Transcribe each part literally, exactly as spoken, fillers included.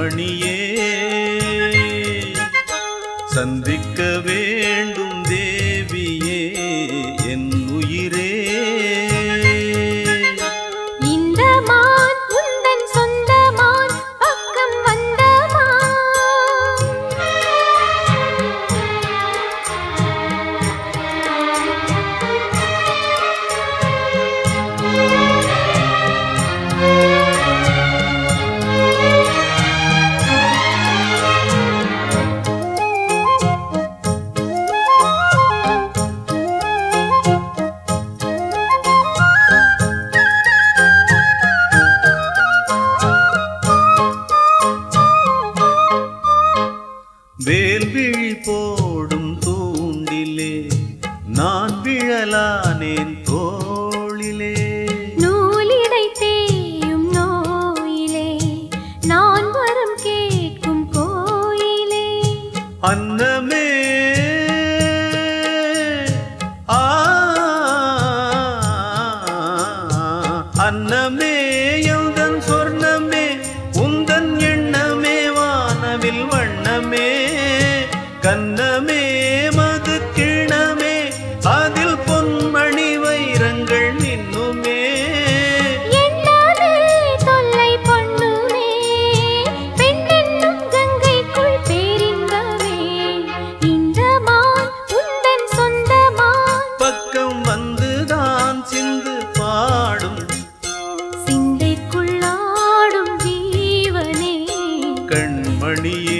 கண்மணியே சந்திக்க வேண்டும் தேவியே என் உயிரே இந்த மான் உந்தன் சொந்த மான் பக்கம் வந்த வேல்விழி போடும் தூண்டிலே நான் விழலானேன் தோளிலே நூலிடை தேயும் நோயிலே நான் வரம் கேட்கும் கோயிலே அன்னமே ஆ அன்னமே எந்தன் சொர்ணமே உந்தன் எண்ணமே வானவில் வண்ணமே கண்ணமே மது கிணமே அதில் பொன்மணி வைரங்கள் நின்னுமே எண்ணாதே தொல்லை பண்ணுமே பெண்ணென்னும் கங்கைக்குள் பேரின்பமே இந்த மான் உந்தன் சொந்த மான் பக்கம் வந்துதான் சிந்து பாடும் சிந்தைக்குள்ளாடும் ஜீவனே கண்மணியே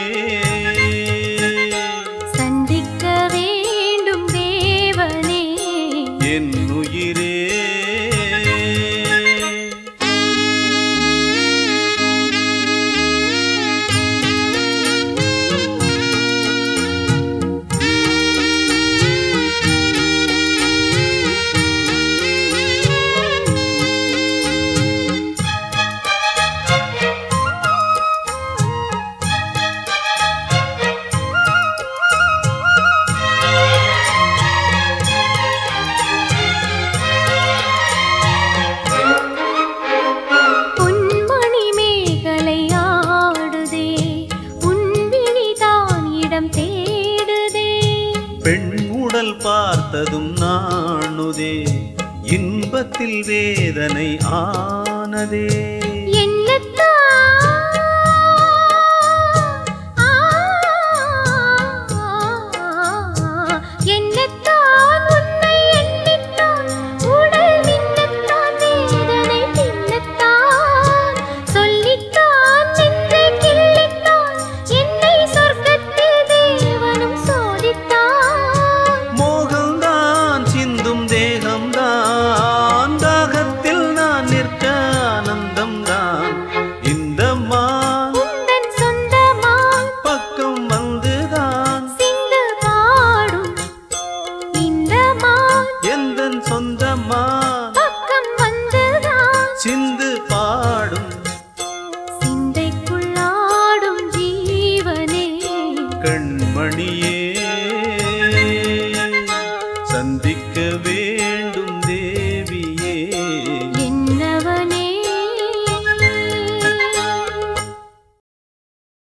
சந்திக்க வேண்டும் தேவனே என் உயிரே பொன்மணி மேகலை ஆடுதே உன் விழிதான் இடம் தேடுதே பெண் உடல் பார்த்ததும் நாணுதே இன்பத்தில் வேதனை ஆனதே என்னத்தான் ஆ, என்னத்தான் உன்னை எண்ணித்தான் உடல் மின்னத்தான் வேதனை பின்னத்தான் சொல்லித்தான் நின்றே கிள்ளித்தான் என்னை சொர்க்கத்தில் தேவனும் சோதித்தான் மோகம்தான் சிந்தும் தேகம்தான் தாகத்தில் நான் நிற்க ஆனந்தம்தான் இந்த மான் உந்தன் சொந்த மான் பக்கம் வந்துதான் சிந்து பாடும் இந்த மான் எந்தன் சொந்த மான் பக்கம் வந்துதான் சிந்து பாடும் சிந்தைக்குள்ளாடும் ஜீவனே கண்மணியே சந்திக்க வேண்டும்